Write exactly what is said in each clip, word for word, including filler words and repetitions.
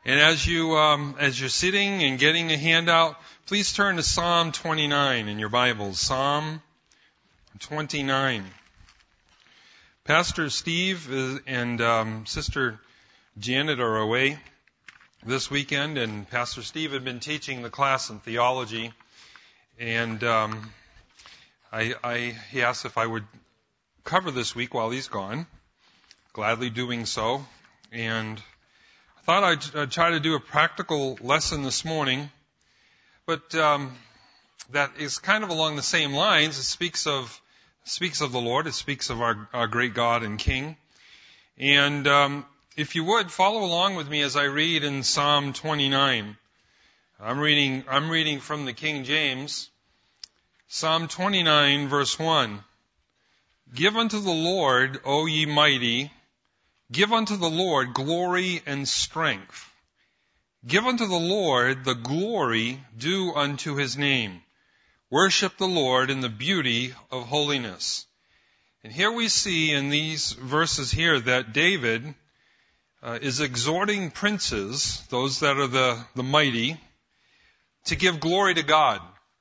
And as you um, as you're sitting and getting a handout, please turn to Psalm twenty-nine in your Bibles. Psalm twenty-nine. Pastor Steve is, and um, Sister Janet are away this weekend, and Pastor Steve had been teaching the class in theology, and um, I, I he asked if I would cover this week while he's gone. Gladly doing so, and I thought I'd, I'd try to do a practical lesson this morning, but um, that is kind of along the same lines. It speaks of speaks of the Lord. It speaks of our, our great God and King. And um, if you would follow along with me as I read in Psalm twenty-nine. I'm reading. I'm reading from the King James. Psalm twenty-nine, verse one. Give unto the Lord, O ye mighty. Give unto the Lord glory and strength. Give unto the Lord the glory due unto his name. Worship the Lord in the beauty of holiness. And here we see in these verses here that David uh, is exhorting princes, those that are the, the mighty, to give glory to God.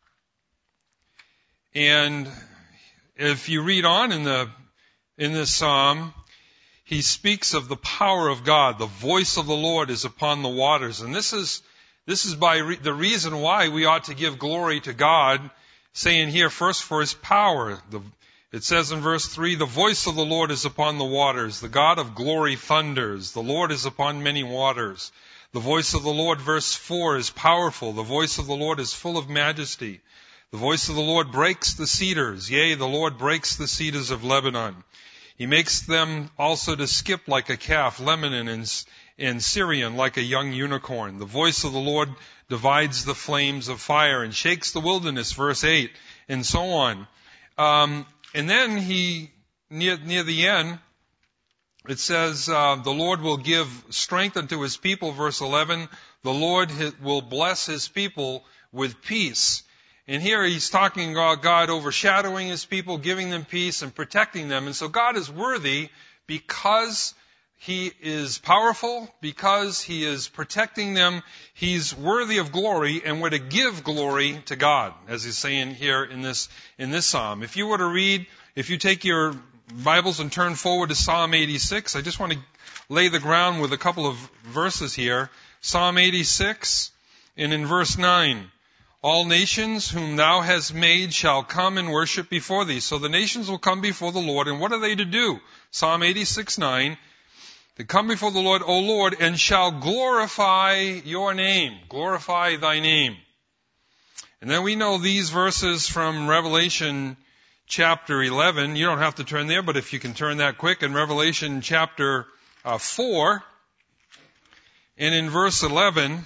And if you read on in the in this psalm, he speaks of the power of God. The voice of the Lord is upon the waters. And this is, this is by re- the reason why we ought to give glory to God, saying here first for his power. The, it says in verse three, the voice of the Lord is upon the waters. The God of glory thunders. The Lord is upon many waters. The voice of the Lord, verse four, is powerful. The voice of the Lord is full of majesty. The voice of the Lord breaks the cedars. Yea, the Lord breaks the cedars of Lebanon. He makes them also to skip like a calf, Lebanon and, and Syrian like a young unicorn. The voice of the Lord divides the flames of fire and shakes the wilderness, verse eight, and so on. Um, and then he, near, near the end, it says, uh, the Lord will give strength unto his people, verse eleven. The Lord will bless his people with peace. And here he's talking about God overshadowing his people, giving them peace and protecting them. And so God is worthy because he is powerful, because he is protecting them. He's worthy of glory, and we're to give glory to God, as he's saying here in this, in this psalm. If you were to read, if you take your Bibles and turn forward to Psalm eighty-six, I just want to lay the ground with a couple of verses here. Psalm eighty-six, and in verse nine. All nations whom thou hast made shall come and worship before thee. So the nations will come before the Lord, and what are they to do? Psalm eighty-six, nine. They come before the Lord, O Lord, and shall glorify your name. Glorify thy name. And then we know these verses from Revelation chapter eleven. You don't have to turn there, but if you can turn that quick. In Revelation chapter uh, four, and in verse eleven,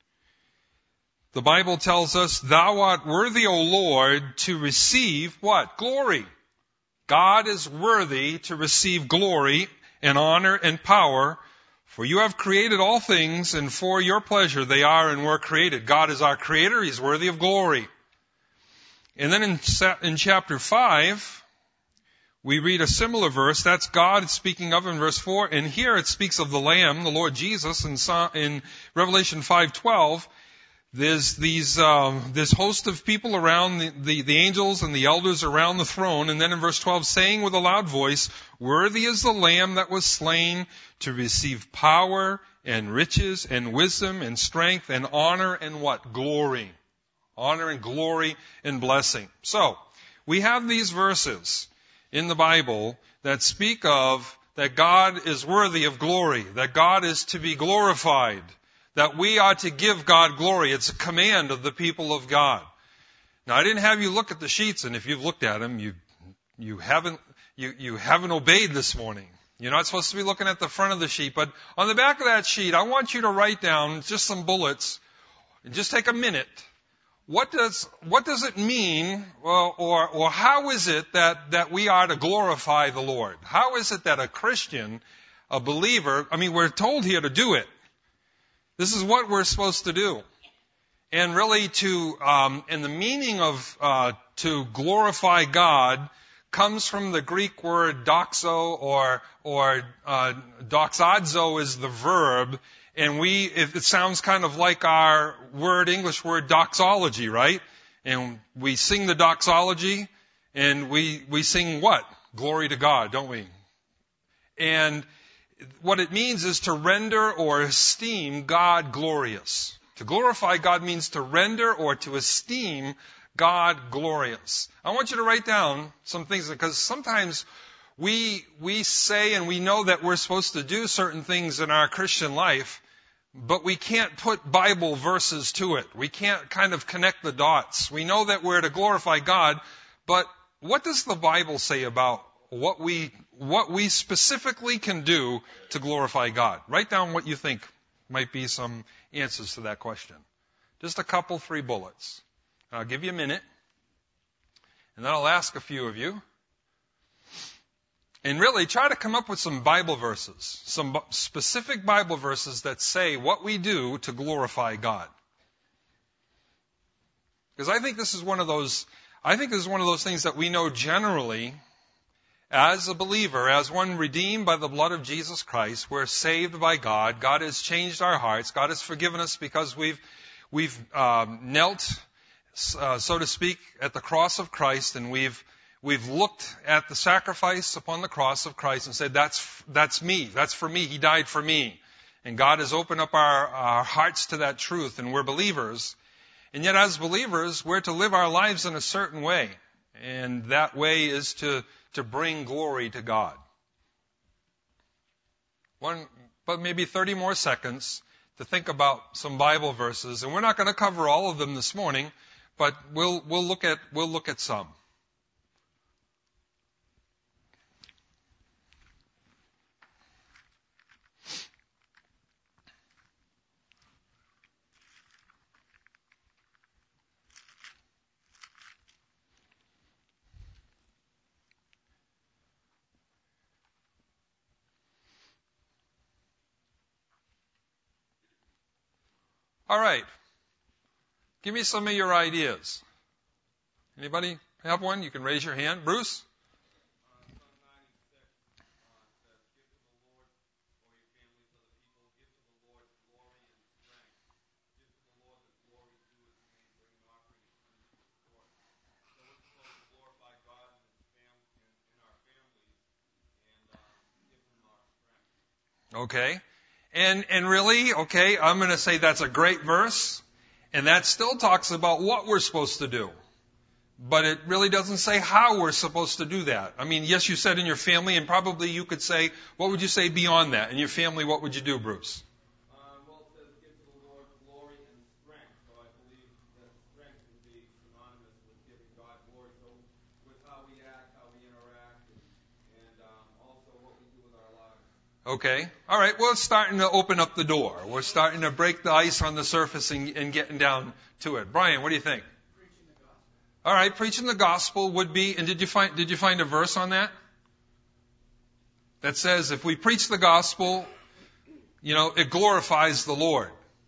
the Bible tells us, thou art worthy, O Lord, to receive what? Glory. God is worthy to receive glory and honor and power, for you have created all things, and for your pleasure they are and were created. God is our creator. He's worthy of glory. And then in, in chapter five, we read a similar verse. That's God speaking of in verse four. And here it speaks of the Lamb, the Lord Jesus, in, in Revelation five twelve. There's these, uh, this host of people around the, the, the angels and the elders around the throne. And then in verse twelve, saying with a loud voice, worthy is the Lamb that was slain to receive power and riches and wisdom and strength and honor and what? Glory. Honor and glory and blessing. So, we have these verses in the Bible that speak of that God is worthy of glory, that God is to be glorified, that we are to give God glory. It's a command of the people of God. Now, I didn't have you look at the sheets, and if you've looked at them, you you haven't you you haven't obeyed this morning. You're not supposed to be looking at the front of the sheet, but on the back of that sheet, I want you to write down just some bullets, and just take a minute. What does what does it mean, or or, or how is it that that we are to glorify the Lord? How is it that a Christian, a believer, I mean, we're told here to do it. This is what we're supposed to do. And really to, um, and the meaning of, uh, to glorify God comes from the Greek word doxo, or or uh, doxazo is the verb, and we it, it sounds kind of like our word English word doxology, right? And we sing the doxology, and we we sing what? Glory to God, don't we? And what it means is to render or esteem God glorious. To glorify God means to render or to esteem God glorious. I want you to write down some things, because sometimes we we say and we know that we're supposed to do certain things in our Christian life, but we can't put Bible verses to it. We can't kind of connect the dots. We know that we're to glorify God, but what does the Bible say about what we what we specifically can do to glorify God? Write down what you think might be some answers to that question. Just a couple, three bullets. I'll give you a minute, and then I'll ask a few of you. And really, try to come up with some Bible verses, some specific Bible verses that say what we do to glorify God. Because I think this is one of those, I think this is one of those things that we know generally as a believer, as one redeemed by the blood of Jesus Christ. We're saved by God. God has changed our hearts. God has forgiven us because we've we've um, knelt, uh, so to speak, at the cross of Christ, and we've we've looked at the sacrifice upon the cross of Christ and said, "That's that's me. That's for me. He died for me." And God has opened up our, our hearts to that truth, and we're believers. And yet, as believers, we're to live our lives in a certain way, and that way is to to bring glory to God. One, but maybe thirty more seconds to think about some Bible verses, and we're not going to cover all of them this morning, but we'll we'll look at we'll look at some. All right. Give me some of your ideas. Anybody have one? You can raise your hand. Bruce? Okay. And and really, okay, I'm going to say that's a great verse, and that still talks about what we're supposed to do. But it really doesn't say how we're supposed to do that. I mean, yes, you said in your family, and probably you could say, what would you say beyond that? In your family, what would you do, Bruce? Uh, well, it says give to the Lord glory and strength. So I believe that strength would be synonymous with giving God glory. So with how we act, how we interact, and, and um, also what we do with our lives. Okay. All right. Well, it's starting to open up the door. We're starting to break the ice on the surface and, and getting down to it. Brian, what do you think? Preaching the gospel. All right. Preaching the gospel would be, and did you find, did you find a verse on that? That says if we preach the gospel, you know, it glorifies the Lord.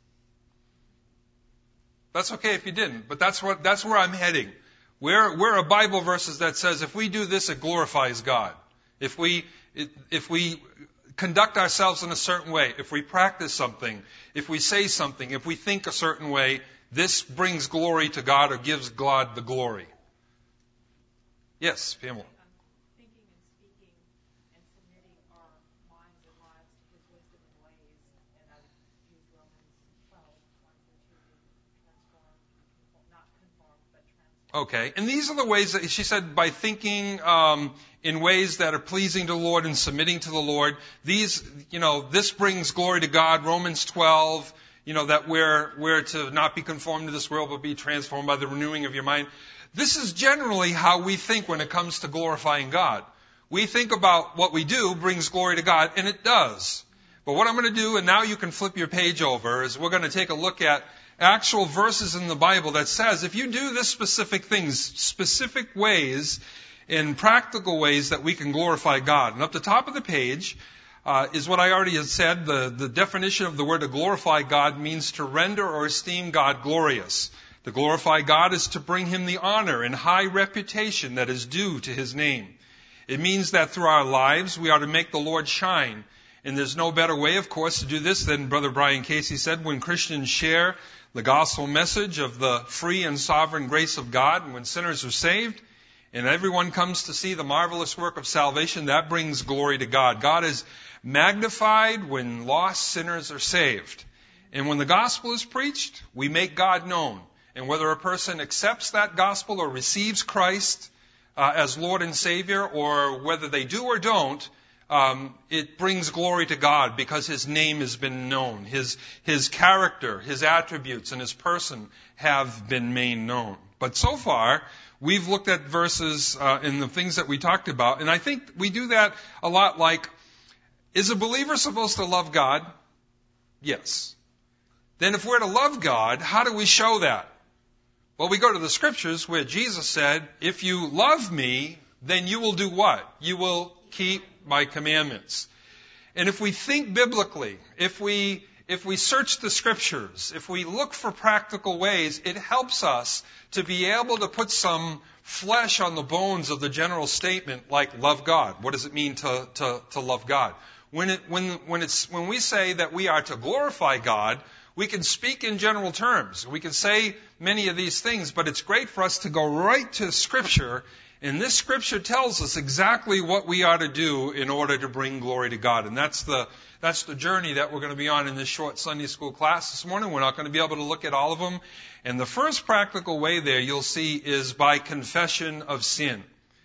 That's okay if you didn't, but that's what, that's where I'm heading. Where, where are Bible verses that says if we do this, it glorifies God. If we, if we conduct ourselves in a certain way, if we practice something, if we say something, if we think a certain way, this brings glory to God or gives God the glory. Yes, Pamela. Thinking and speaking and submitting our minds and lives to His wisdom and ways, and I use Romans twelve, one through two, being transformed, not conformed, but transformed. Okay, and these are the ways that she said by thinking um, in ways that are pleasing to the Lord and submitting to the Lord. These, you know, this brings glory to God. Romans twelve, you know, that we're we're to not be conformed to this world, but be transformed by the renewing of your mind. This is generally how we think when it comes to glorifying God. We think about what we do brings glory to God, and it does. But what I'm going to do, and now you can flip your page over, is we're going to take a look at actual verses in the Bible that says if you do this specific things, specific ways, in practical ways that we can glorify God. And up the top of the page uh, is what I already had said. The, the definition of the word to glorify God means to render or esteem God glorious. To glorify God is to bring Him the honor and high reputation that is due to His name. It means that through our lives we are to make the Lord shine. And there's no better way, of course, to do this than Brother Brian Casey said, when Christians share the gospel message of the free and sovereign grace of God, and when sinners are saved, and everyone comes to see the marvelous work of salvation, that brings glory to God. God is magnified when lost sinners are saved. And when the gospel is preached, we make God known. And whether a person accepts that gospel or receives Christ uh, as Lord and Savior, or whether they do or don't, um, it brings glory to God because His name has been known. His, His character, His attributes, and His person have been made known. But so far, we've looked at verses uh, in the things that we talked about, and I think we do that a lot like, is a believer supposed to love God? Yes. Then if we're to love God, how do we show that? Well, we go to the scriptures where Jesus said, if you love me, then you will do what? You will keep my commandments. And if we think biblically, if we, if we search the scriptures, if we look for practical ways, it helps us to be able to put some flesh on the bones of the general statement like love God. What does it mean to, to, to love God? When it, when, when it's, when we say that we are to glorify God, we can speak in general terms. We can say many of these things, but it's great for us to go right to Scripture, and this Scripture tells us exactly what we are to do in order to bring glory to God. And that's the, that's the journey that we're going to be on in this short Sunday school class this morning. We're not going to be able to look at all of them. And the first practical way there you'll see is by confession of sin.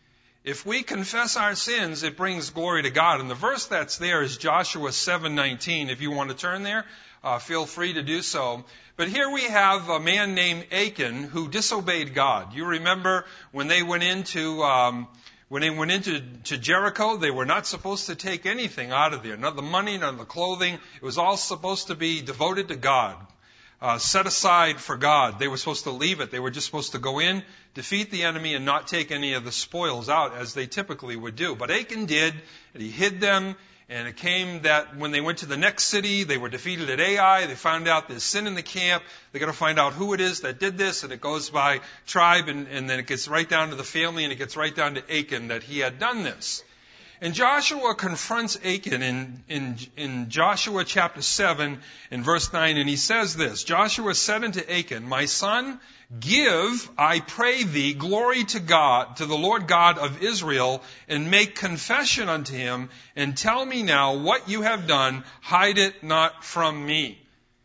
If we confess our sins, it brings glory to God. And the verse that's there is Joshua seven nineteen. If you want to turn there, Uh, feel free to do so. But here we have a man named Achan who disobeyed God. You remember when they went into um, when they went into to Jericho, they were not supposed to take anything out of there, not the money, none of the clothing. It was all supposed to be devoted to God, uh, set aside for God. They were supposed to leave it. They were just supposed to go in, defeat the enemy, and not take any of the spoils out as they typically would do. But Achan did, and he hid them. And it came that when they went to the next city, they were defeated at Ai. They found out there's sin in the camp. They're going to find out who it is that did this. And it goes by tribe, and, and then it gets right down to the family, and it gets right down to Achan that he had done this. And Joshua confronts Achan in, in, in Joshua chapter seven in verse nine, and he says this, Joshua said unto Achan, my son, give, I pray thee, glory to God, to the Lord God of Israel, and make confession unto him, and tell me now what you have done, hide it not from me.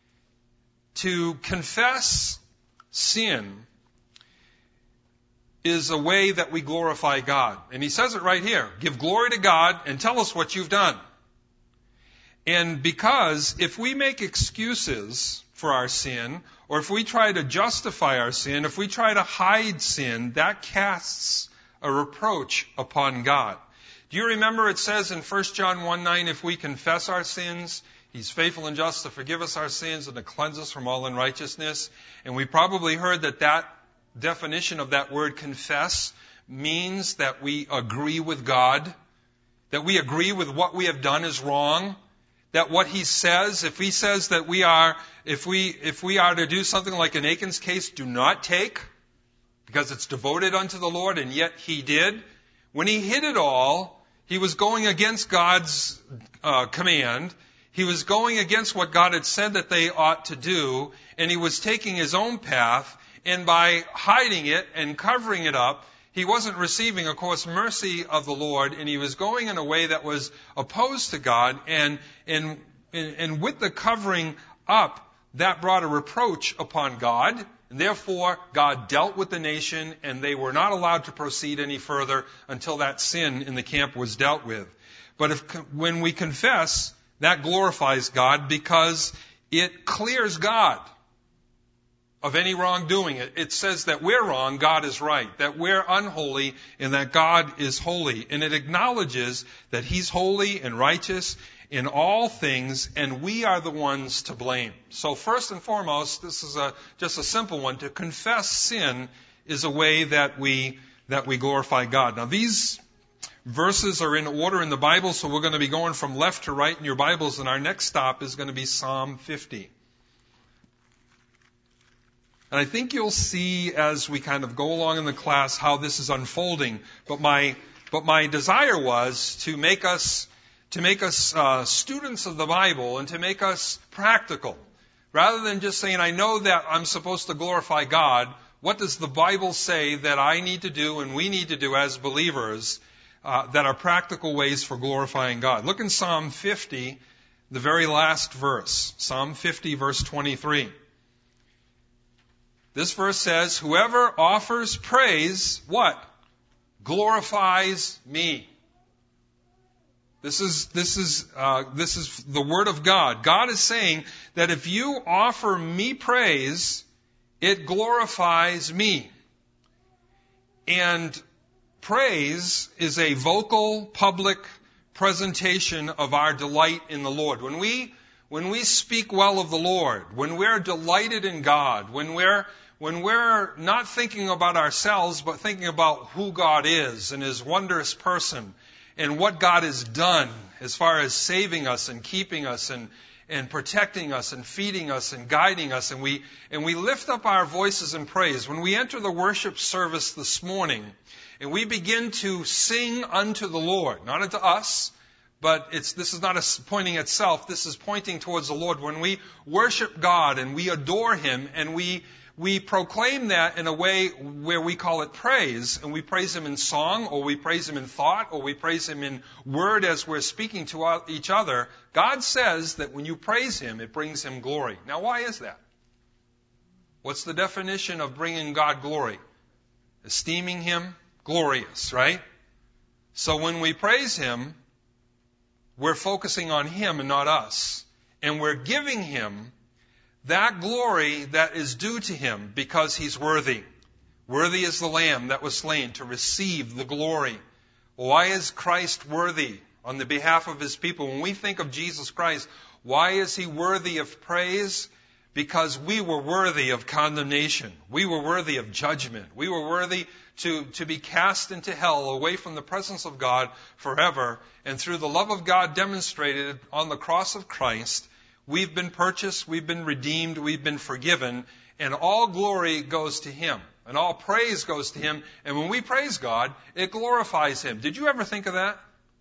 To confess sin is a way that we glorify God. And he says it right here, give glory to God and tell us what you've done. And because if we make excuses for our sin, or if we try to justify our sin, if we try to hide sin, that casts a reproach upon God. Do you remember it says in First John one nine, if we confess our sins, He's faithful and just to forgive us our sins and to cleanse us from all unrighteousness. And we probably heard that that definition of that word confess means that we agree with God, that we agree with what we have done is wrong, that what He says, if He says that we are, if we, if we are to do something like in Achan's case, do not take, because it's devoted unto the Lord, and yet he did. When he hid it all, he was going against God's uh, command. He was going against what God had said that they ought to do, and he was taking his own path, and by hiding it and covering it up, he wasn't receiving, of course, mercy of the Lord, and he was going in a way that was opposed to God, and, and, and with the covering up, that brought a reproach upon God, and therefore God dealt with the nation, and they were not allowed to proceed any further until that sin in the camp was dealt with. But if, when we confess, that glorifies God because it clears God of any wrongdoing. It, it says that we're wrong, God is right, that we're unholy, and that God is holy. And it acknowledges that He's holy and righteous in all things, and we are the ones to blame. So first and foremost, this is a, just a simple one. To confess sin is a way that we, that we glorify God. Now these verses are in order in the Bible, so we're going to be going from left to right in your Bibles, and our next stop is going to be Psalm fifty. And I think you'll see as we kind of go along in the class how this is unfolding. But my, but my desire was to make us, to make us uh, students of the Bible and to make us practical. Rather than just saying, I know that I'm supposed to glorify God, what does the Bible say that I need to do and we need to do as believers uh, that are practical ways for glorifying God? Look in Psalm fifty, the very last verse. Psalm fifty, verse twenty-three. This verse says, whoever offers praise, what? Glorifies me. This is, this is, uh, this is the Word of God. God is saying that if you offer me praise, it glorifies me. And praise is a vocal, public presentation of our delight in the Lord. When we, when we speak well of the Lord, when we're delighted in God, when we're When we're not thinking about ourselves, but thinking about who God is and His wondrous person and what God has done as far as saving us and keeping us and, and protecting us and feeding us and guiding us, and we, and we lift up our voices in praise. When we enter the worship service this morning and we begin to sing unto the Lord, not unto us, but it's, this is not a pointing at self, this is pointing towards the Lord. When we worship God and we adore Him and we We proclaim that in a way where we call it praise, and we praise Him in song, or we praise Him in thought, or we praise Him in word as we're speaking to each other. God says that when you praise Him, it brings Him glory. Now, why is that? What's the definition of bringing God glory? Esteeming Him glorious, right? So when we praise Him, we're focusing on Him and not us. And we're giving Him that glory that is due to Him because He's worthy. Worthy is the Lamb that was slain to receive the glory. Why is Christ worthy on the behalf of His people? When we think of Jesus Christ, why is He worthy of praise? Because we were worthy of condemnation. We were worthy of judgment. We were worthy to, to be cast into hell away from the presence of God forever. And through the love of God demonstrated on the cross of Christ, we've been purchased, we've been redeemed, we've been forgiven, and all glory goes to Him, and all praise goes to Him, and when we praise God, it glorifies Him. Did you ever think of that?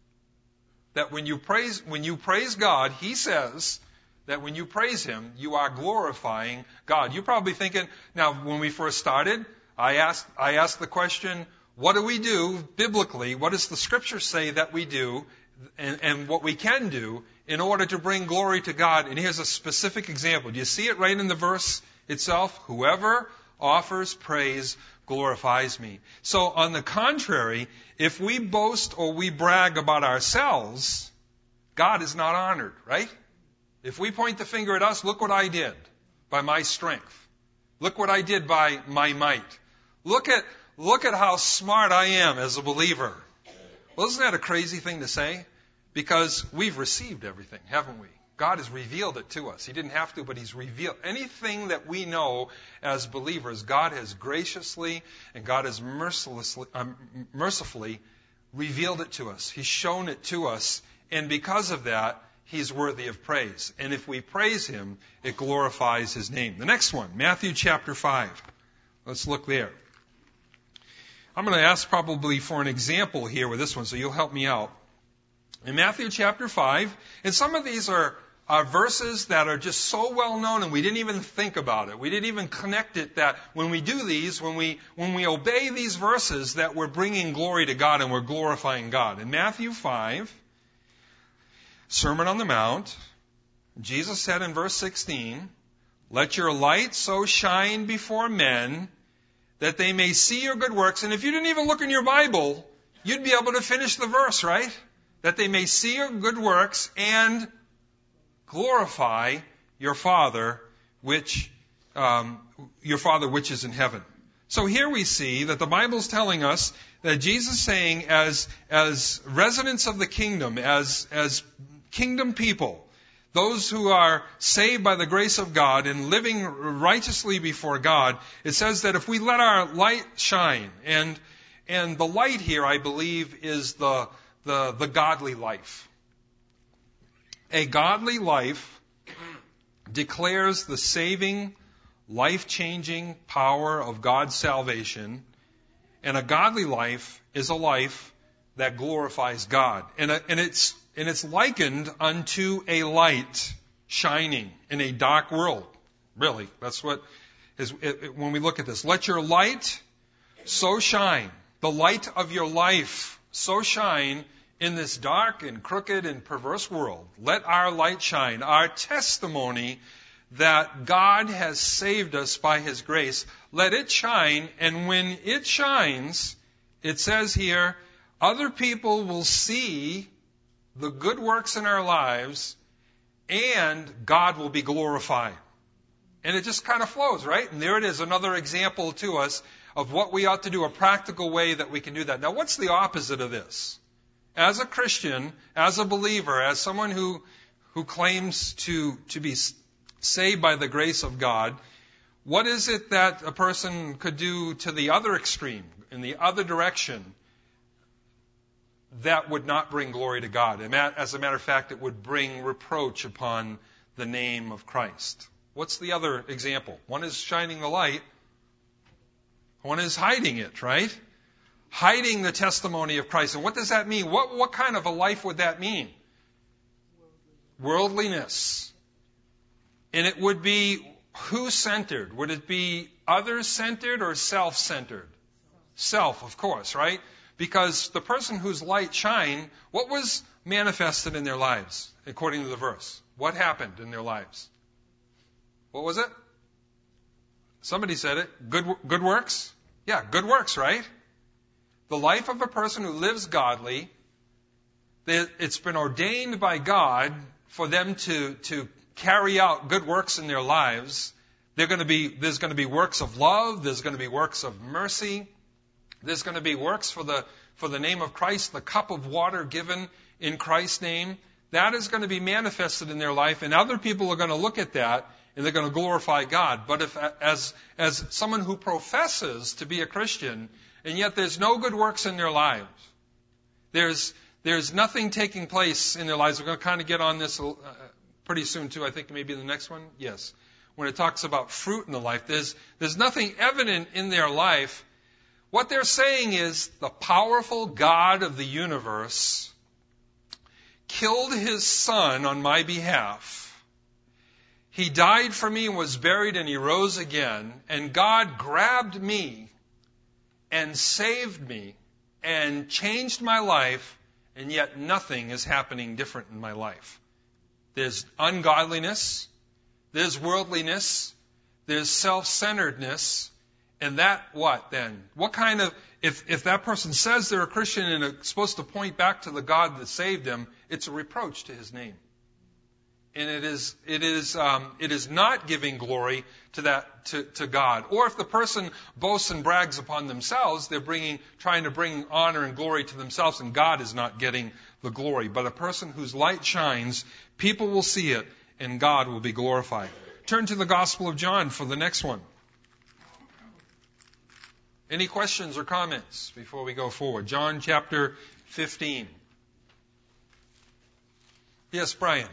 That when you praise, when you praise God, He says that when you praise Him, you are glorifying God. You're probably thinking, now when we first started, I asked, I asked the question, what do we do biblically? What does the Scripture say that we do, and, and what we can do in order to bring glory to God? And here's a specific example. Do you see it right in the verse itself? Whoever offers praise glorifies me. So on the contrary, if we boast or we brag about ourselves, God is not honored, right? If we point the finger at us, look what I did by my strength. Look what I did by my might. Look at, look at how smart I am as a believer. Well, isn't that a crazy thing to say? Because we've received everything, haven't we? God has revealed it to us. He didn't have to, but He's revealed. Anything that we know as believers, God has graciously and God has mercilessly, um, mercifully revealed it to us. He's shown it to us. And because of that, He's worthy of praise. And if we praise Him, it glorifies His name. The next one, Matthew chapter five. Let's look there. I'm going to ask probably for an example here with this one, so you'll help me out. In Matthew chapter five, and some of these are, are verses that are just so well known and we didn't even think about it. We didn't even connect it that when we do these, when we, when we obey these verses, that we're bringing glory to God and we're glorifying God. In Matthew five, Sermon on the Mount, Jesus said in verse sixteen, "Let your light so shine before men that they may see your good works." And if you didn't even look in your Bible, you'd be able to finish the verse, right? That they may see your good works and glorify your Father, which um, your Father which is in heaven. So here we see that the Bible's telling us that Jesus is saying, as as residents of the kingdom, as as kingdom people, those who are saved by the grace of God and living righteously before God, it says that if we let our light shine, and and the light here, I believe, is the the, the godly life. A godly life declares the saving life-changing power of God's salvation. And a godly life is a life that glorifies God. And, a, and it's and it's likened unto a light shining in a dark world. Really, that's what is it, it, when we look at this. Let your light so shine, the light of your life so shine in this dark and crooked and perverse world. Let our light shine, our testimony that God has saved us by His grace. Let it shine, and when it shines, it says here, other people will see the good works in our lives, and God will be glorified. And it just kind of flows, right? And there it is, another example to us of what we ought to do, a practical way that we can do that. Now, what's the opposite of this? As a Christian, as a believer, as someone who who claims to, to be saved by the grace of God, what is it that a person could do to the other extreme, in the other direction, that would not bring glory to God? As a matter of fact, it would bring reproach upon the name of Christ. What's the other example? One is shining the light. One is hiding it, right? Hiding the testimony of Christ. And what does that mean? What, what kind of a life would that mean? Worldliness. And it would be who-centered? Would it be others-centered or self-centered? Self, of course, right? Because the person whose light shine, what was manifested in their lives, according to the verse? What happened in their lives? What was it? Somebody said it. Good, good works? Yeah, good works, right? The life of a person who lives godly, it's been ordained by God for them to, to carry out good works in their lives. They're going to be, there's going to be works of love. There's going to be works of mercy. There's going to be works for the, for the name of Christ, the cup of water given in Christ's name. That is going to be manifested in their life, and other people are going to look at that and they're going to glorify God. But if, as, as someone who professes to be a Christian, and yet there's no good works in their lives, there's, there's nothing taking place in their lives. We're going to kind of get on this uh, pretty soon too. I think maybe the next one. Yes. When it talks about fruit in the life, there's, there's nothing evident in their life. What they're saying is the powerful God of the universe killed His Son on my behalf. He died for me and was buried, and He rose again. And God grabbed me and saved me and changed my life, and yet nothing is happening different in my life. There's ungodliness, there's worldliness, there's self-centeredness, and that what then? What kind of, if, if that person says they're a Christian and it's supposed to point back to the God that saved them, it's a reproach to His name. And it is, it is, um, it is not giving glory to that, to, to God. Or if the person boasts and brags upon themselves, they're bringing, trying to bring honor and glory to themselves, and God is not getting the glory. But a person whose light shines, people will see it, and God will be glorified. Turn to the Gospel of John for the next one. Any questions or comments before we go forward? John chapter fifteen. Yes, Brian.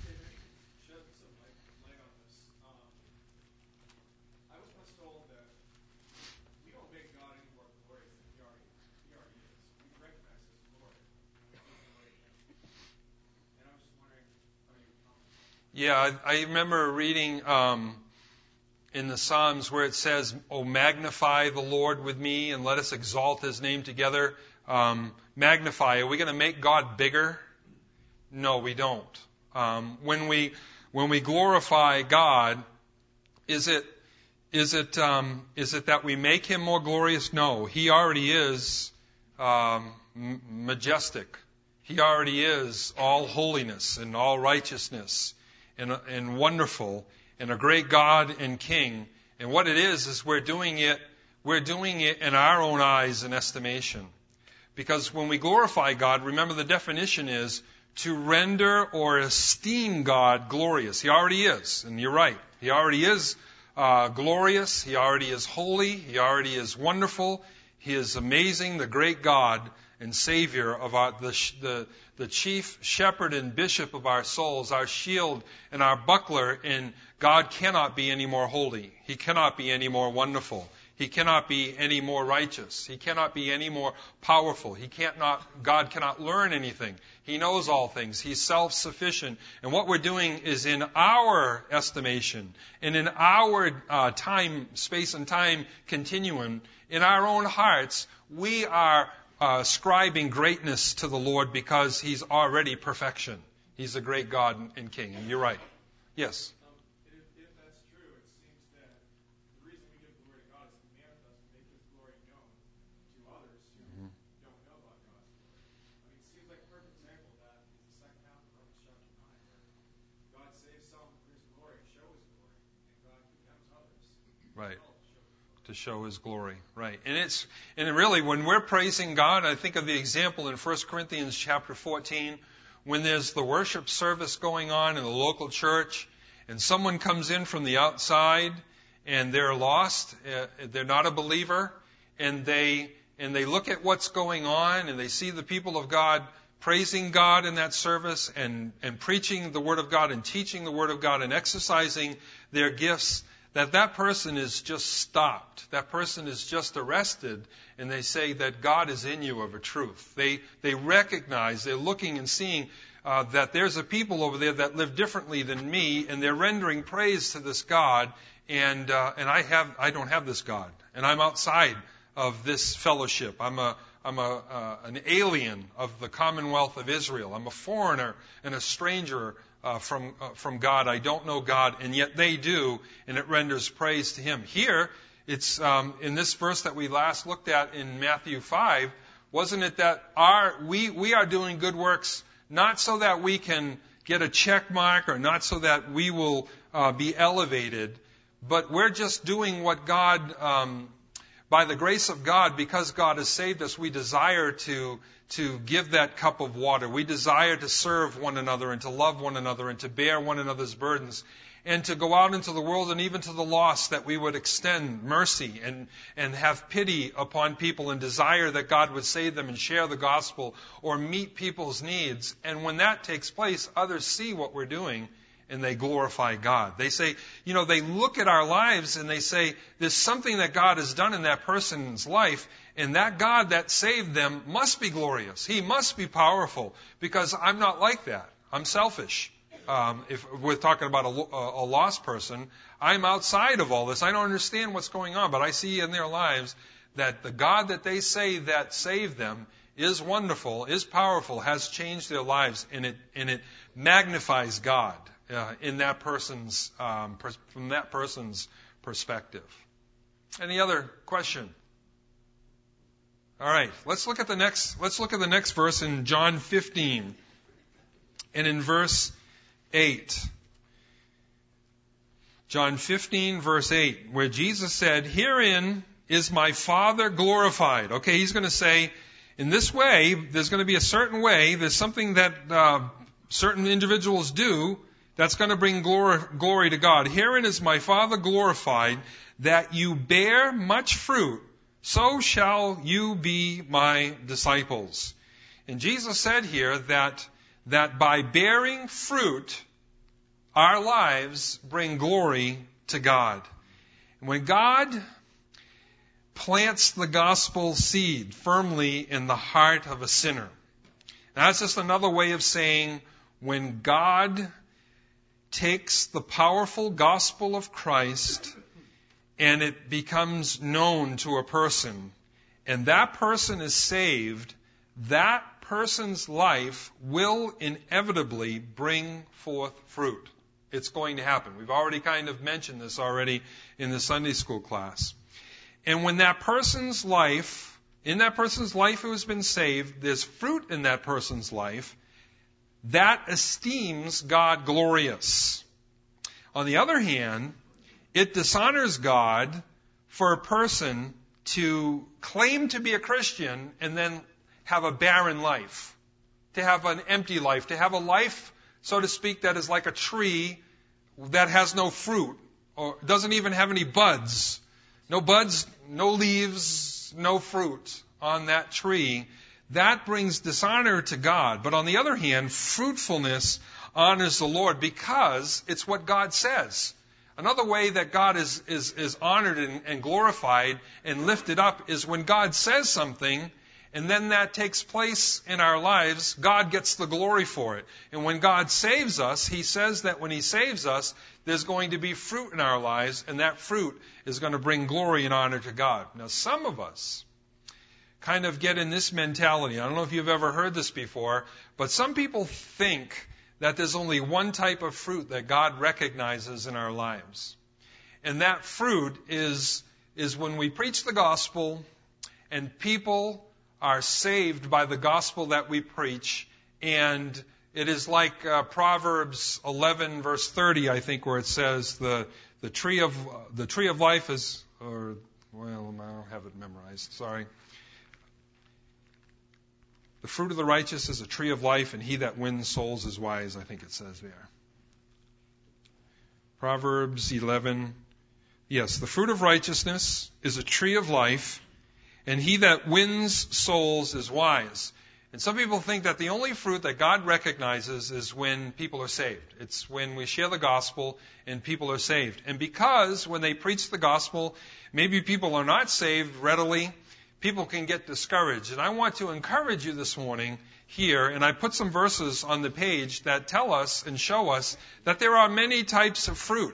Yeah, I, I remember reading um, in the Psalms where it says, "Oh, magnify the Lord with me, and let us exalt His name together." Um, magnify. Are we going to make God bigger? No, we don't. Um, when we when we glorify God, is it is it um, is it that we make Him more glorious? No, He already is um, m- majestic. He already is all holiness and all righteousness. And, and wonderful, and a great God and King. And what it is, is we're doing it, we're doing it in our own eyes and estimation. Because when we glorify God, remember the definition is to render or esteem God glorious. He already is, and you're right. He already is uh, glorious. He already is holy. He already is wonderful. He is amazing, the great God. and Savior of our, the, the, the chief shepherd and bishop of our souls, our shield and our buckler, and God cannot be any more holy. He cannot be any more wonderful. He cannot be any more righteous. He cannot be any more powerful. He can't not, God cannot learn anything. He knows all things. He's self-sufficient. And what we're doing is in our estimation and in our uh, time, space and time continuum, in our own hearts, we are uh, ascribing greatness to the Lord because He's already perfection. He's a great God and King. And you're right. Yes? Right. To show His glory. Right. And it's, and really, when we're praising God, I think of the example in First Corinthians chapter fourteen, when there's the worship service going on in the local church, and someone comes in from the outside, and they're lost, uh, they're not a believer, and they, and they look at what's going on, and they see the people of God praising God in that service, and, and preaching the Word of God, and teaching the Word of God, and exercising their gifts, that that person is just stopped. That person is just arrested, and they say that God is in you of a truth. They they recognize, they're looking and seeing uh, that there's a people over there that live differently than me, and they're rendering praise to this God, and uh, and I have I don't have this God, and I'm outside of this fellowship. I'm a I'm a uh, an alien of the Commonwealth of Israel. I'm a foreigner and a stranger Uh, from uh, from God. I don't know God, and yet they do, and it renders praise to Him. Here, it's um, in this verse that we last looked at in Matthew five, wasn't it that our we we are doing good works not so that we can get a check mark or not so that we will uh, be elevated, but we're just doing what God, um, by the grace of God, because God has saved us, we desire to to give that cup of water. We desire to serve one another and to love one another and to bear one another's burdens and to go out into the world and even to the lost, that we would extend mercy and, and have pity upon people and desire that God would save them and share the gospel or meet people's needs. And when that takes place, others see what we're doing and they glorify God. They say, you know, they look at our lives and they say, there's something that God has done in that person's life, and that God that saved them must be glorious. He must be powerful, because I'm not like that. I'm selfish. Um, if we're talking about a, a lost person, I'm outside of all this. I don't understand what's going on, but I see in their lives that the God that they say that saved them is wonderful, is powerful, has changed their lives, and it and it magnifies God uh, in that person's um, pers- from that person's perspective. Any other question? All right, let's look at the next. Let's look at the next verse in John fifteen, and in verse eight. John fifteen, verse eight, where Jesus said, "Herein is my Father glorified." Okay, He's going to say, in this way, there's going to be a certain way. There's something that uh, certain individuals do that's going to bring glory, glory to God. "Herein is my Father glorified, that you bear much fruit. So shall you be my disciples." And Jesus said here that, that by bearing fruit, our lives bring glory to God. And when God plants the gospel seed firmly in the heart of a sinner, that's just another way of saying when God takes the powerful gospel of Christ and it becomes known to a person, and that person is saved, that person's life will inevitably bring forth fruit. It's going to happen. We've already kind of mentioned this already in the Sunday school class. And when that person's life, in that person's life who has been saved, there's fruit in that person's life, that esteems God glorious. On the other hand, it dishonors God for a person to claim to be a Christian and then have a barren life, to have an empty life, to have a life, so to speak, that is like a tree that has no fruit or doesn't even have any buds. No buds, no leaves, no fruit on that tree. that brings dishonor to God. But on the other hand, fruitfulness honors the Lord because it's what God says. Another way that God is, is, is honored and, and glorified and lifted up is when God says something and then that takes place in our lives, God gets the glory for it. And when God saves us, He says that when He saves us, there's going to be fruit in our lives, and that fruit is going to bring glory and honor to God. Now, some of us kind of get in this mentality. I don't know if you've ever heard this before, but some people think that there's only one type of fruit that God recognizes in our lives. And that fruit is, is when we preach the gospel and people are saved by the gospel that we preach. And it is like uh, Proverbs eleven verse thirty, I think, where it says the the tree of uh, the tree of life is, or well, I don't have it memorized. Sorry. The fruit of the righteous is a tree of life, and he that wins souls is wise, I think it says there. Proverbs eleven. Yes, the fruit of righteousness is a tree of life, and he that wins souls is wise. And some people think that the only fruit that God recognizes is when people are saved. It's when we share the gospel and people are saved. And because when they preach the gospel, maybe people are not saved readily, people can get discouraged. And I want to encourage you this morning here, and I put some verses on the page that tell us and show us that there are many types of fruit.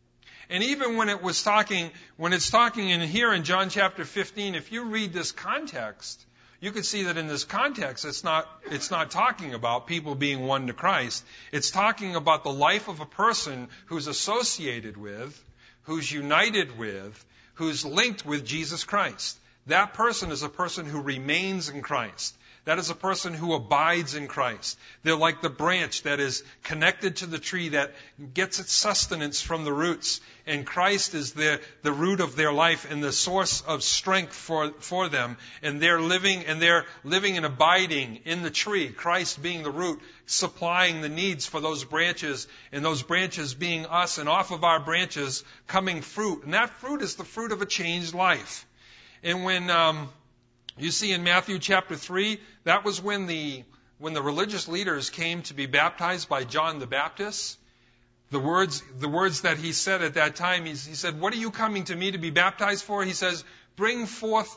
And even when it was talking, when it's talking in here in John chapter fifteen, if you read this context, you can see that in this context, it's not, it's not talking about people being won to Christ. It's talking about the life of a person who's associated with, who's united with, who's linked with Jesus Christ. That person is a person who remains in Christ. That is a person who abides in Christ. They're like the branch that is connected to the tree that gets its sustenance from the roots. And Christ is the, the root of their life and the source of strength for, for them. And they're living and they're living and abiding in the tree, Christ being the root, supplying the needs for those branches, and those branches being us, and off of our branches coming fruit. And that fruit is the fruit of a changed life. And when um, you see in Matthew chapter three, that was when the when the religious leaders came to be baptized by John the Baptist. The words the words that he said at that time, he, he said, "What are you coming to me to be baptized for?" He says, "Bring forth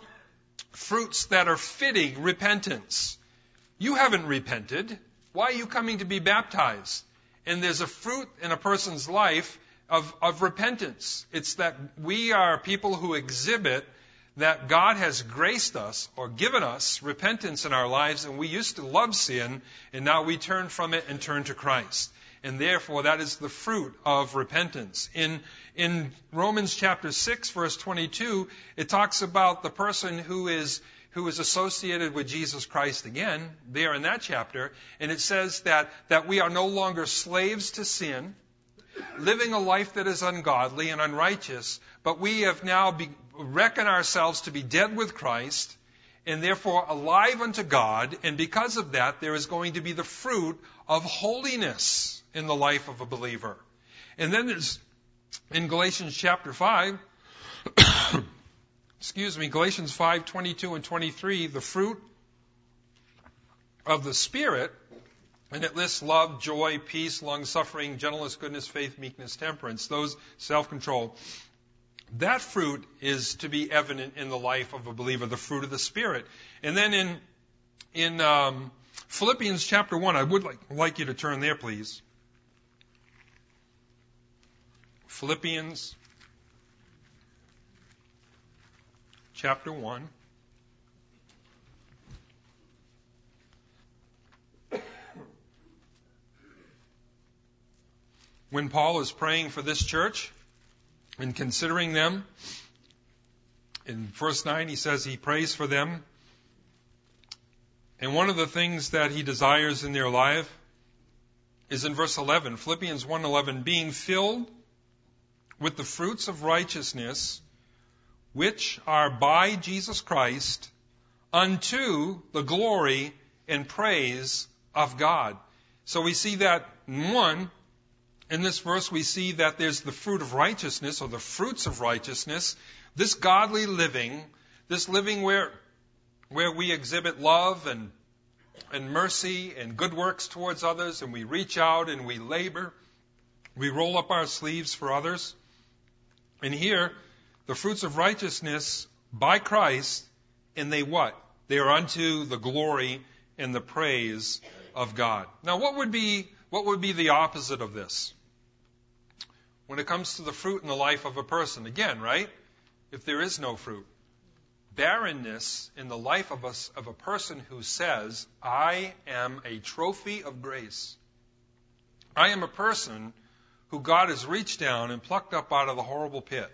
fruits that are fitting repentance." You haven't repented. Why are you coming to be baptized? And there's a fruit in a person's life of, of repentance. It's that we are people who exhibit that God has graced us or given us repentance in our lives, and we used to love sin, and now we turn from it and turn to Christ. And therefore, that is the fruit of repentance. In, in Romans chapter six, verse twenty-two, it talks about the person who is, who is associated with Jesus Christ again, there in that chapter, and it says that, that we are no longer slaves to sin, living a life that is ungodly and unrighteous, but we have now be, reckon ourselves to be dead with Christ, and therefore alive unto God, and because of that, there is going to be the fruit of holiness in the life of a believer. And then there's, in Galatians chapter five, excuse me, Galatians five, twenty-two and twenty-three, the fruit of the Spirit, and it lists love, joy, peace, long-suffering, gentleness, goodness, faith, meekness, temperance, those self-control. That fruit is to be evident in the life of a believer, the fruit of the Spirit. And then in in um, Philippians chapter one, I would like, like you to turn there, please. Philippians chapter one. When Paul is praying for this church and considering them, in verse nine he says he prays for them. And one of the things that he desires in their life is in verse eleven, Philippians one eleven, being filled with the fruits of righteousness, which are by Jesus Christ, unto the glory and praise of God. So we see that, one, in this verse we see that there's the fruit of righteousness, or the fruits of righteousness, this godly living, this living where where we exhibit love and, and mercy and good works towards others, and we reach out and we labor. We roll up our sleeves for others. And here, the fruits of righteousness by Christ, and they what? They are unto the glory and the praise of God. Now, what would be what would be the opposite of this? When it comes to the fruit in the life of a person, again, right? If there is no fruit, barrenness in the life of us of a person who says, "I am a trophy of grace. I am a person who God has reached down and plucked up out of the horrible pit.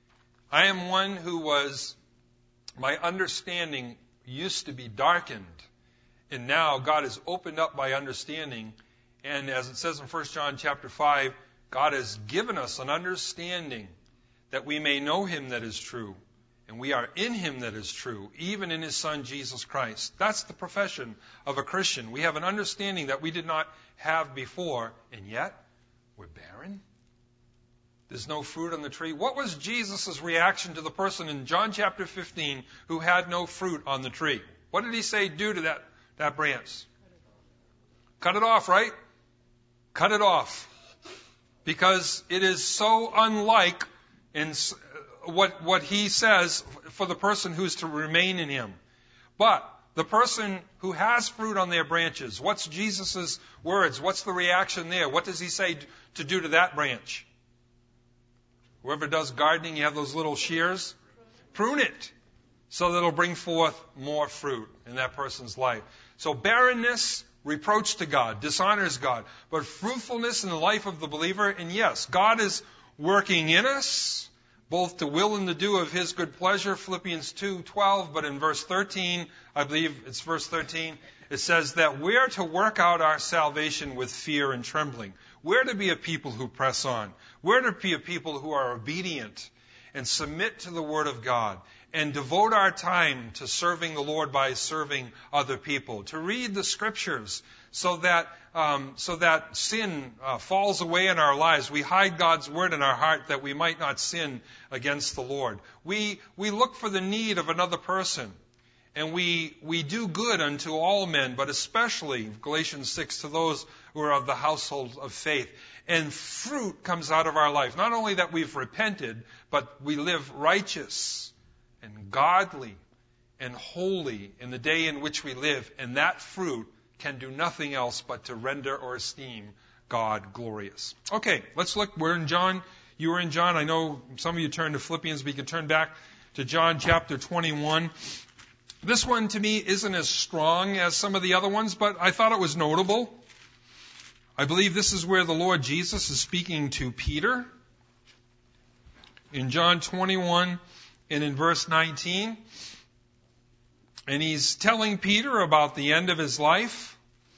I am one who was, my understanding used to be darkened, and now God has opened up my understanding, and as it says in First John chapter five, God has given us an understanding that we may know Him that is true, and we are in Him that is true, even in His Son Jesus Christ." That's the profession of a Christian. We have an understanding that we did not have before, and yet we're barren. There's no fruit on the tree. What was Jesus' reaction to the person in John chapter fifteen who had no fruit on the tree? What did He say do to that, that branch? Cut it off, right? Cut it off. Because it is so unlike in what, what He says for the person who's to remain in Him. But the person who has fruit on their branches, what's Jesus' words? What's the reaction there? What does He say to do to that branch? Whoever does gardening, you have those little shears. Prune it so that it'll bring forth more fruit in that person's life. So barrenness, reproach to God, dishonors God. But fruitfulness in the life of the believer, and yes, God is working in us, both to will and to do of His good pleasure, Philippians two twelve, but in verse thirteen, I believe it's verse thirteen, it says that we're to work out our salvation with fear and trembling. We're to be a people who press on. We're to be a people who are obedient and submit to the Word of God and devote our time to serving the Lord by serving other people, to read the Scriptures so that um, so that sin uh, falls away in our lives. We hide God's Word in our heart that we might not sin against the Lord. We we look for the need of another person. And we, we do good unto all men, but especially, Galatians six, to those who are of the household of faith. And fruit comes out of our life. Not only that we've repented, but we live righteous and godly and holy in the day in which we live. And that fruit can do nothing else but to render or esteem God glorious. Okay, let's look. We're in John. You were in John. I know some of you turned to Philippians, but you can turn back to John chapter twenty-one. This one, to me, isn't as strong as some of the other ones, but I thought it was notable. I believe this is where the Lord Jesus is speaking to Peter. In John twenty-one and in verse nineteen. And He's telling Peter about the end of his life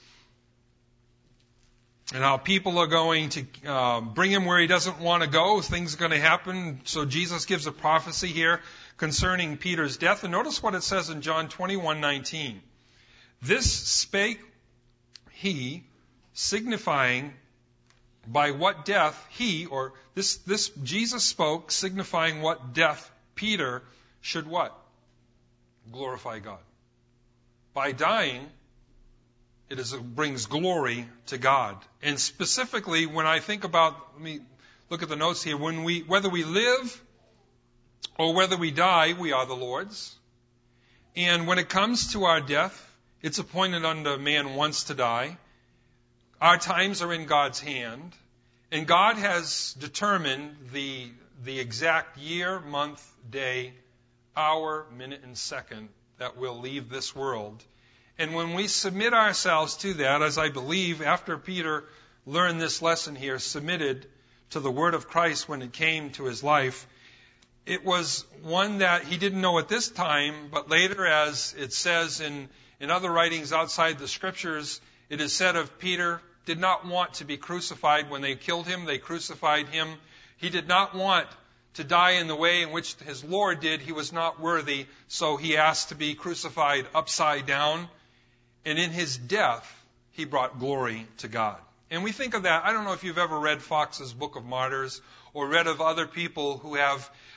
and how people are going to uh, bring him where he doesn't want to go. Things are going to happen. So Jesus gives a prophecy here concerning Peter's death. And notice what it says in John twenty-one nineteen. This spake He, signifying by what death he, or this, this Jesus spoke, signifying what death Peter should what? Glorify God. By dying, it is, it brings glory to God. And specifically, when I think about, let me look at the notes here, when we, whether we live or whether we die, we are the Lord's. And when it comes to our death, it's appointed unto man once to die. Our times are in God's hand. And God has determined the, the exact year, month, day, hour, minute, and second that we'll leave this world. And when we submit ourselves to that, as I believe after Peter learned this lesson here, submitted to the word of Christ when it came to his life, it was one that he didn't know at this time, but later, as it says in, in other writings outside the Scriptures, it is said of Peter, did not want to be crucified. When they killed him, they crucified him. He did not want to die in the way in which his Lord did. He was not worthy, so he asked to be crucified upside down. And in his death, he brought glory to God. And we think of that. I don't know if you've ever read Fox's Book of Martyrs or read of other people who have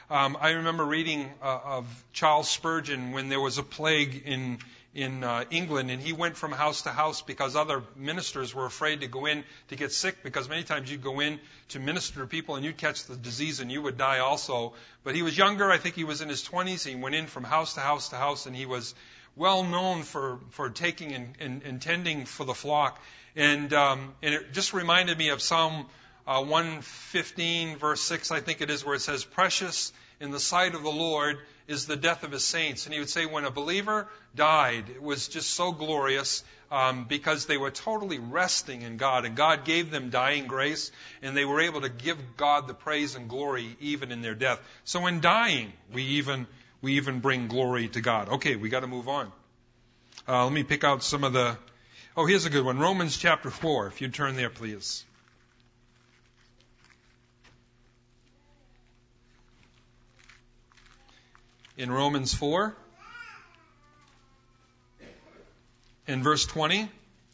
Um, I remember reading uh, of Charles Spurgeon when there was a plague in in uh, England, and he went from house to house because other ministers were afraid to go in to get sick, because many times you'd go in to minister to people and you'd catch the disease and you would die also. But he was younger. I think he was in his twenties. He went in from house to house to house, and he was well known for, for taking and, and, and tending for the flock. And, um, and it just reminded me of Psalm uh, one fifteen, verse six, I think it is, where it says, "Precious in the sight of the Lord is the death of his saints." And he would say when a believer died, it was just so glorious um, because they were totally resting in God, and God gave them dying grace, and they were able to give God the praise and glory even in their death. So in dying, we even we even bring glory to God. Okay, we got to move on. Uh, let me pick out some of the. Oh, here's a good one. Romans chapter four. If you'd turn there, please. In Romans four, in verse twenty,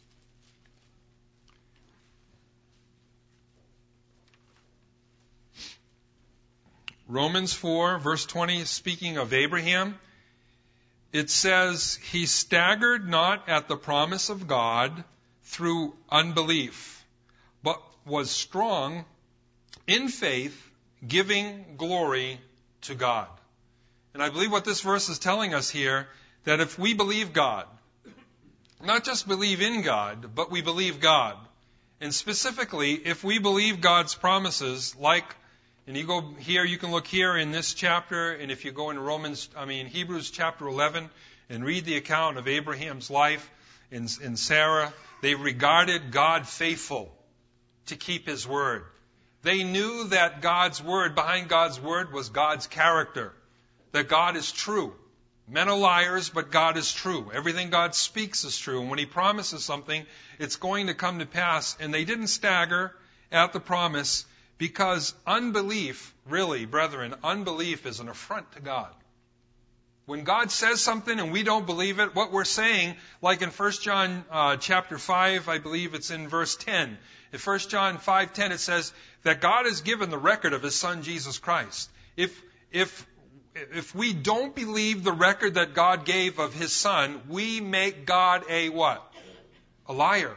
Romans four, verse twenty, speaking of Abraham, it says, "He staggered not at the promise of God through unbelief, but was strong in faith, giving glory to God." And I believe what this verse is telling us here, that if we believe God, not just believe in God, but we believe God, and specifically, if we believe God's promises, like, and you go here, you can look here in this chapter, and if you go in Romans, I mean, Hebrews chapter eleven, and read the account of Abraham's life and, and Sarah, they regarded God faithful to keep his word. They knew that God's word, behind God's word, was God's character. That God is true. Men are liars, but God is true. Everything God speaks is true. And when he promises something, it's going to come to pass. And they didn't stagger at the promise, because unbelief, really, brethren, unbelief is an affront to God. When God says something and we don't believe it, what we're saying, like in First John uh, chapter five, I believe it's in verse ten. In First John five ten, it says that God has given the record of his Son, Jesus Christ. If, if, If we don't believe the record that God gave of his Son, we make God a what? A liar.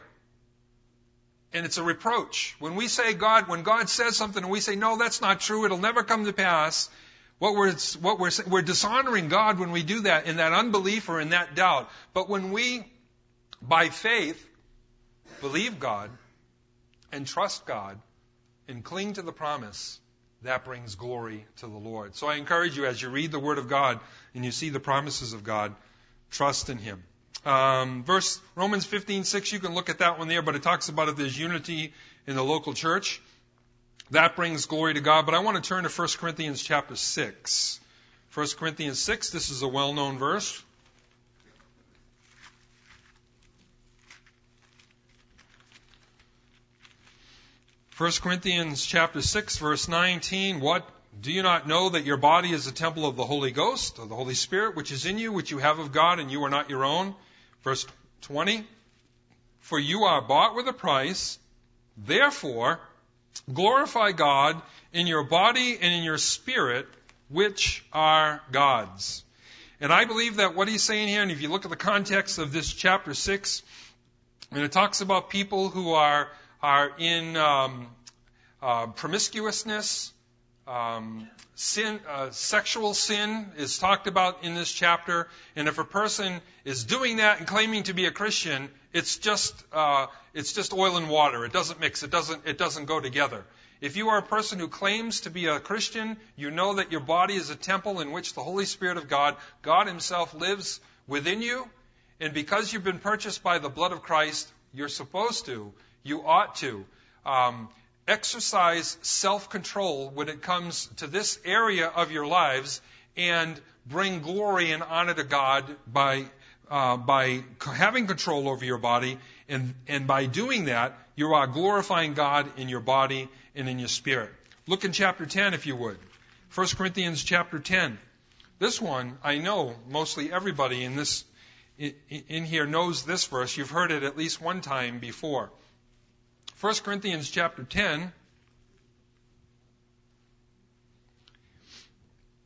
And it's a reproach. When we say God, when God says something and we say, no, that's not true, it'll never come to pass, what we're, what we're, we're dishonoring God when we do that, in that unbelief or in that doubt. But when we, by faith, believe God and trust God and cling to the promise, that brings glory to the Lord. So I encourage you, as you read the Word of God and you see the promises of God, trust in him. Um, verse Romans fifteen six, you can look at that one there, but it talks about if there's unity in the local church, that brings glory to God. But I want to turn to First Corinthians chapter six. First Corinthians six, this is a well-known verse. First Corinthians chapter six, verse nineteen, "What? Do you not know that your body is a temple of the Holy Ghost, of the Holy Spirit, which is in you, which you have of God, and you are not your own?" Verse twenty, "For you are bought with a price, therefore glorify God in your body and in your spirit, which are God's." And I believe that what he's saying here, and if you look at the context of this chapter six, and it talks about people who are are in um, uh, promiscuousness, um, sin, uh, sexual sin is talked about in this chapter. And if a person is doing that and claiming to be a Christian, it's just uh, it's just oil and water. It doesn't mix. It doesn't it doesn't go together. If you are a person who claims to be a Christian, you know that your body is a temple in which the Holy Spirit of God, God himself, lives within you. And because you've been purchased by the blood of Christ, you're supposed to, you ought to, um, exercise self-control when it comes to this area of your lives and bring glory and honor to God by uh, by having control over your body. And, and by doing that, you are glorifying God in your body and in your spirit. Look in chapter ten, if you would. First Corinthians chapter ten. This one, I know mostly everybody in this in, in here knows this verse. You've heard it at least one time before. First Corinthians chapter ten.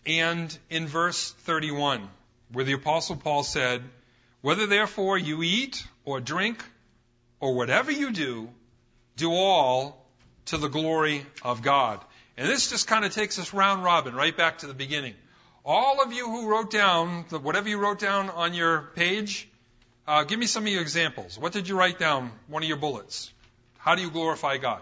and in verse thirty-one, where the Apostle Paul said, whether therefore you eat or drink or whatever you do, do all to the glory of God. And this just kind of takes us round robin, right back to the beginning. All of you who wrote down, whatever you wrote down on your page, uh, give me some of your examples. What did you write down, one of your bullets? How do you glorify God?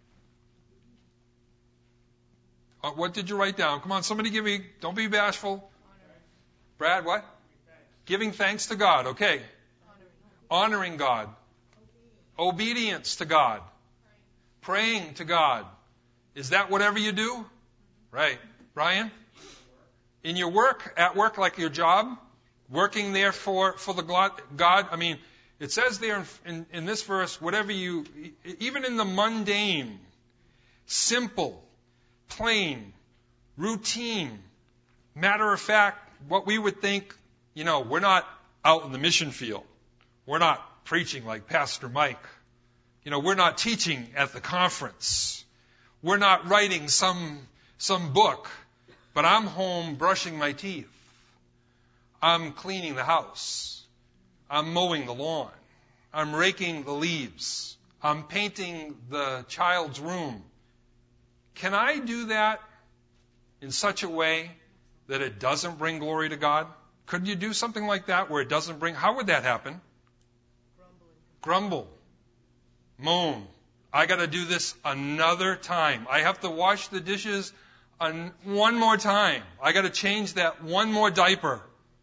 Uh, what did you write down? Come on, somebody give me, don't be bashful. Brad, what? Giving thanks to God, okay. Honoring God. Obedience to God. Praying to God. Is that whatever you do? Right. Brian? In your work, at work, like your job, working there for, for the God. I mean, it says there in, in, in this verse, whatever you, even in the mundane, simple, plain, routine, matter of fact, what we would think, you know, we're not out in the mission field. We're not preaching like Pastor Mike. You know, we're not teaching at the conference. We're not writing some, some book, but I'm home brushing my teeth. I'm cleaning the house. I'm mowing the lawn. I'm raking the leaves. I'm painting the child's room. Can I do that in such a way that it doesn't bring glory to God? Could you do something like that where it doesn't bring, how would that happen? Grumble. Moan. I got to do this another time. I have to wash the dishes an, one more time. I got to change that one more diaper.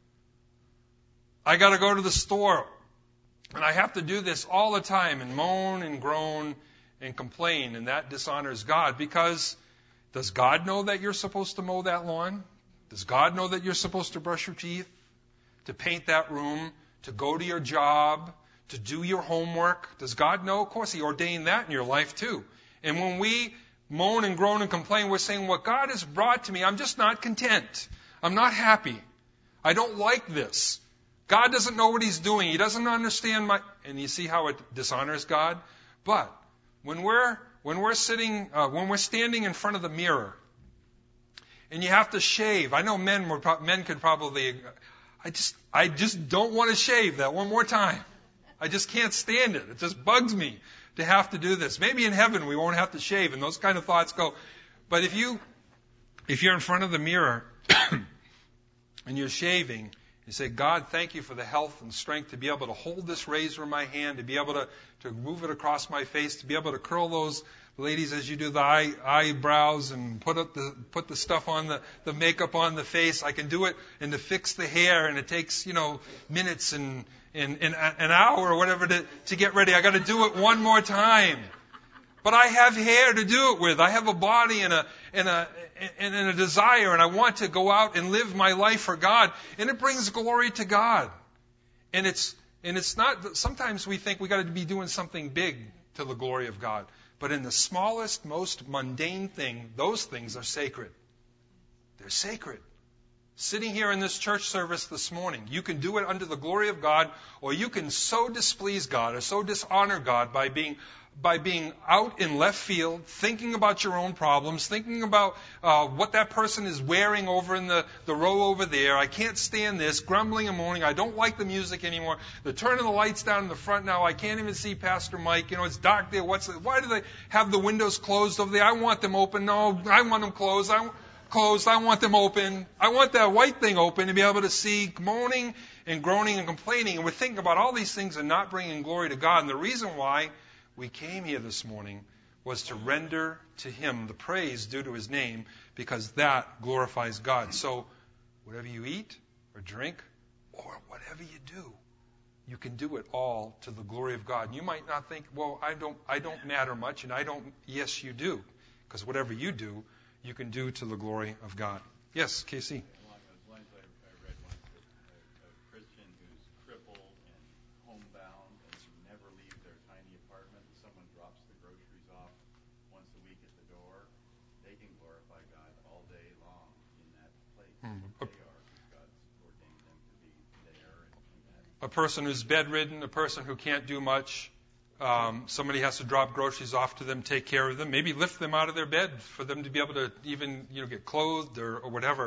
I got to go to the store. And I have to do this all the time and moan and groan and complain. And that dishonors God, because does God know that you're supposed to mow that lawn? Does God know that you're supposed to brush your teeth, to paint that room, to go to your job, to do your homework? Does God know? Of course, He ordained that in your life too. And when we moan and groan and complain, we're saying, what God has brought to me, I'm just not content. I'm not happy. I don't like this. God doesn't know what He's doing. He doesn't understand my... And you see how it dishonors God? But when we're when we're sitting, uh, when we're standing in front of the mirror, and you have to shave. I know men were pro- men could probably. I just I just don't want to shave that one more time. I just can't stand it. It just bugs me to have to do this. Maybe in heaven we won't have to shave, and those kind of thoughts go. But if you if you're in front of the mirror and you're shaving, you say, God, thank you for the health and strength to be able to hold this razor in my hand, to be able to, to move it across my face, to be able to curl those ladies as you do the eye, eyebrows and put up the put the stuff on the, the makeup on the face. I can do it, and to fix the hair, and it takes, you know, minutes and, and, and an hour or whatever to, to get ready. I got to do it one more time. But I have hair to do it with. I have a body and a and a and a desire, and I want to go out and live my life for God, and it brings glory to God. And it's and it's not. Sometimes we think we got to be doing something big to the glory of God, but in the smallest, most mundane thing, those things are sacred. They're sacred. Sitting here in this church service this morning, you can do it under the glory of God, or you can so displease God or so dishonor God by being by being out in left field, thinking about your own problems, thinking about uh, what that person is wearing over in the, the row over there. I can't stand this, grumbling and moaning. I don't like the music anymore. They're turning the lights down in the front now. I can't even see Pastor Mike. You know, it's dark there. What's the, why do they have the windows closed over there? I want them open. No, I want them closed. I closed. I want them open. I want that white thing open to be able to see, moaning and groaning and complaining. And we're thinking about all these things and not bringing glory to God. And the reason why we came here this morning was to render to Him the praise due to His name, because that glorifies God. So whatever you eat or drink or whatever you do, you can do it all to the glory of God. And you might not think, well, I don't, I don't matter much, and I don't. Yes, you do, because whatever you do, you can do to the glory of God. Yes, Casey. Along those lines, I, I read once that a, a Christian who's crippled and homebound and can never leave their tiny apartment, and someone drops the groceries off once a week at the door, they can glorify God all day long in that place. Mm-hmm. They are, God's ordained them to be there. And, and that. A person who's bedridden, a person who can't do much. Um, somebody has to drop groceries off to them, take care of them, maybe lift them out of their bed for them to be able to even, you know, get clothed or, or whatever.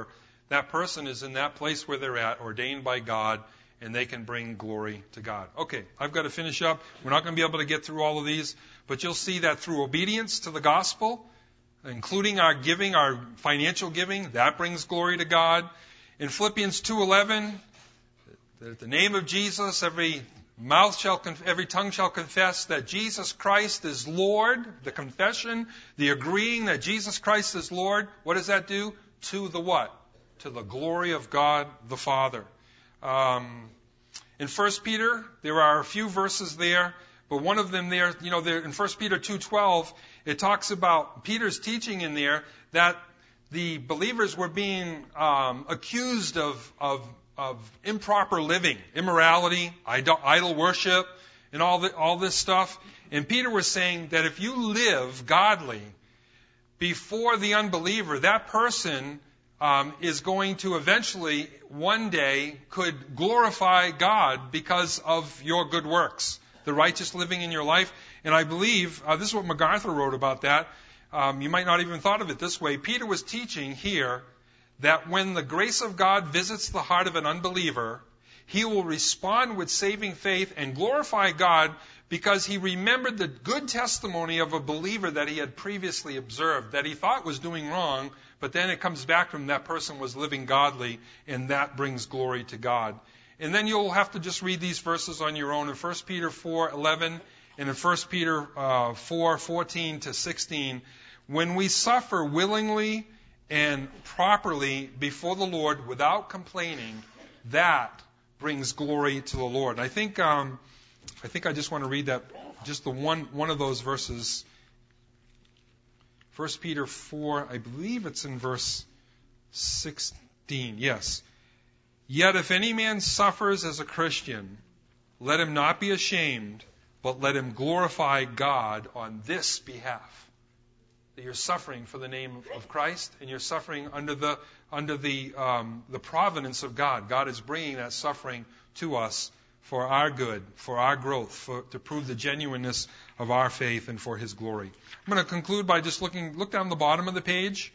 that person is in that place where they're at, ordained by God, and they can bring glory to God. Okay, I've got to finish up. We're not going to be able to get through all of these, but you'll see that through obedience to the gospel, including our giving, our financial giving, that brings glory to God. In Philippians two eleven, at the name of Jesus, every mouth shall, conf- every tongue shall confess that Jesus Christ is Lord. The confession, the agreeing that Jesus Christ is Lord. What does that do? To the what? To the glory of God the Father. Um, in First Peter, there are a few verses there, but one of them there, you know, there in First Peter two twelve, it talks about Peter's teaching in there that the believers were being um, accused of, of of improper living, immorality, idol, idol worship, and all the, all this stuff. And Peter was saying that if you live godly before the unbeliever, that person um, is going to eventually, one day, could glorify God because of your good works, the righteous living in your life. And I believe, uh, this is what MacArthur wrote about that. Um, you might not even thought of it this way. Peter was teaching here that when the grace of God visits the heart of an unbeliever, he will respond with saving faith and glorify God because he remembered the good testimony of a believer that he had previously observed, that he thought was doing wrong, but then it comes back from that person was living godly, and that brings glory to God. And then you'll have to just read these verses on your own in First Peter four eleven and in First Peter uh, four fourteen to sixteen. When we suffer willingly and properly before the Lord without complaining, that brings glory to the Lord. I think um, I think I just want to read that, just the one one of those verses. First Peter four, I believe it's in verse sixteen. Yes. Yet if any man suffers as a Christian, let him not be ashamed, but let him glorify God on this behalf. That you're suffering for the name of Christ, and you're suffering under the under the um, the providence of God. God is bringing that suffering to us for our good, for our growth, for, to prove the genuineness of our faith and for His glory. I'm going to conclude by just looking look down the bottom of the page.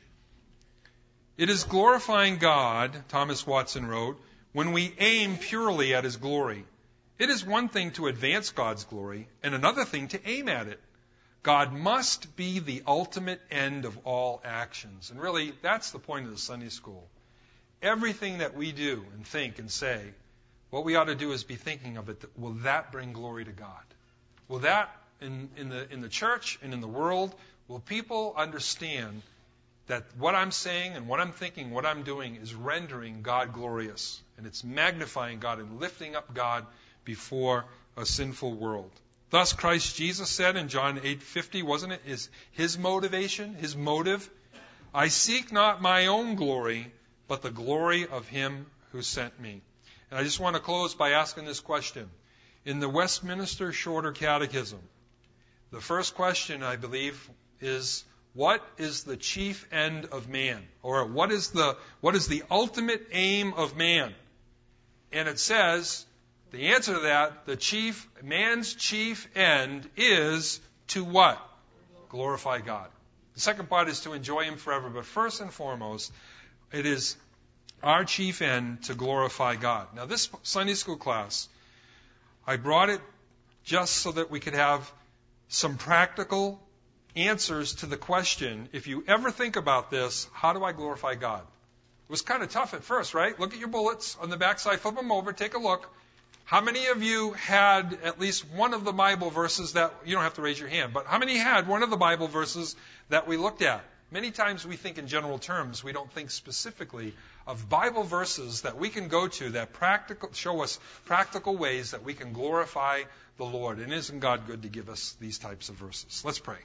It is glorifying God, Thomas Watson wrote, when we aim purely at His glory. It is one thing to advance God's glory, and another thing to aim at it. God must be the ultimate end of all actions. And really, that's the point of the Sunday school. Everything that we do and think and say, what we ought to do is be thinking of it. Will that bring glory to God? Will that, in, in, the, in the church and in the world, will people understand that what I'm saying and what I'm thinking, what I'm doing is rendering God glorious. And it's magnifying God and lifting up God before a sinful world. Thus Christ Jesus said in John eight fifty, wasn't it, is his motivation, his motive? I seek not my own glory, but the glory of him who sent me. And I just want to close by asking this question. In the Westminster Shorter Catechism, the first question, I believe, is what is the chief end of man? Or what is the what is the ultimate aim of man? And it says, the answer to that, the chief, man's chief end is to what? Glorify God. The second part is to enjoy Him forever. But first and foremost, it is our chief end to glorify God. Now, this Sunday school class, I brought it just so that we could have some practical answers to the question, if you ever think about this, how do I glorify God? It was kind of tough at first, right? Look at your bullets on the backside, flip them over, take a look. How many of you had at least one of the Bible verses that, you don't have to raise your hand, but how many had one of the Bible verses that we looked at? Many times we think in general terms. We don't think specifically of Bible verses that we can go to that practical, show us practical ways that we can glorify the Lord. And isn't God good to give us these types of verses? Let's pray.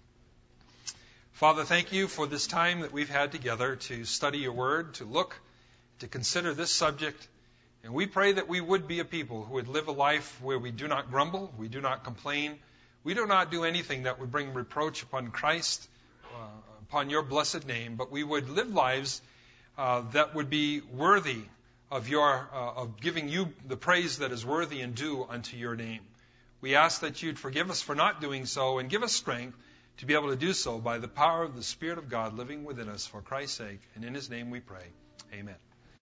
Father, thank you for this time that we've had together to study your word, to look, to consider this subject. And we pray that we would be a people who would live a life where we do not grumble, we do not complain, we do not do anything that would bring reproach upon Christ, uh, upon your blessed name, but we would live lives uh, that would be worthy of your uh, of giving you the praise that is worthy and due unto your name. We ask that you'd forgive us for not doing so and give us strength to be able to do so by the power of the Spirit of God living within us for Christ's sake. And in His name we pray. Amen.